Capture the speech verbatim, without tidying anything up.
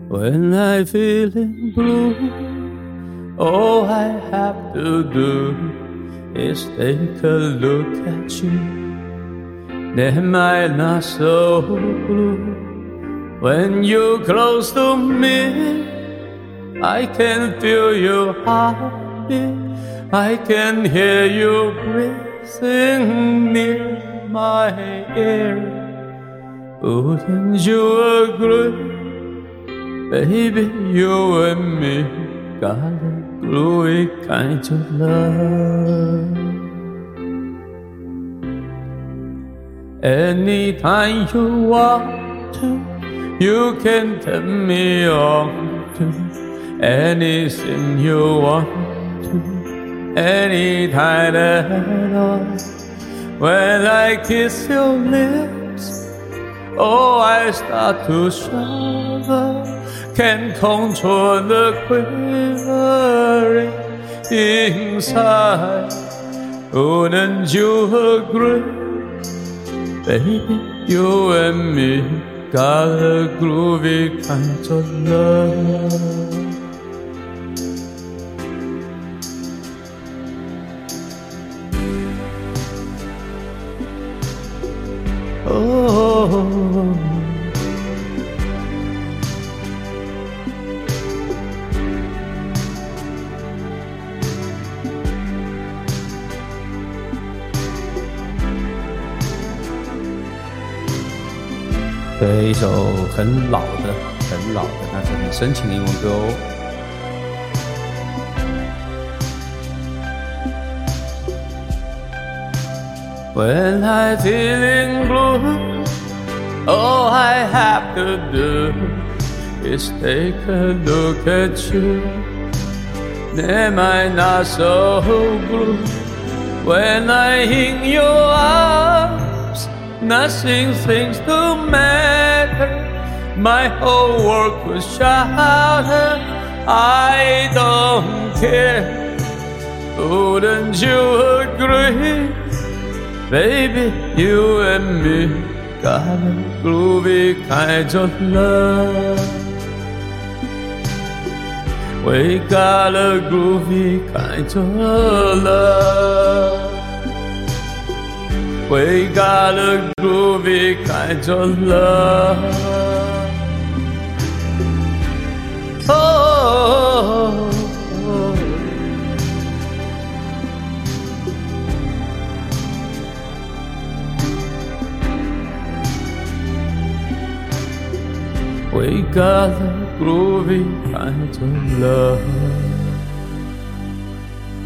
When I'm feeling blue, all I have to do is take a look at you. Then I'm not so blue. When you're close to me, I can feel your heartbeat. I can hear you breathing near my ear. Wouldn't you agree? Baby, you and me got a gluey kind of love. Anytime you want to, you can turn me on to anything you want to, anytime at all. When I kiss your lips, oh, I start to shiver. Can't control the quivering inside. Wouldn't you agree? Baby, you and me got a groovy kind of love. Oh,对，一首很老的、很老的，但是很深情的英文歌哦。When I'm feeling blue, all I have to do is take a look at you. Am I not so blue? When I'm in your arms, nothing seems to matter. My whole world could shatter. I don't care. Wouldn't you agree? Baby, you and me got a groovy kind of love. We got a groovy kind of love. We got a groovy kind of love. Oh, oh, oh. We got a groovy kind of love.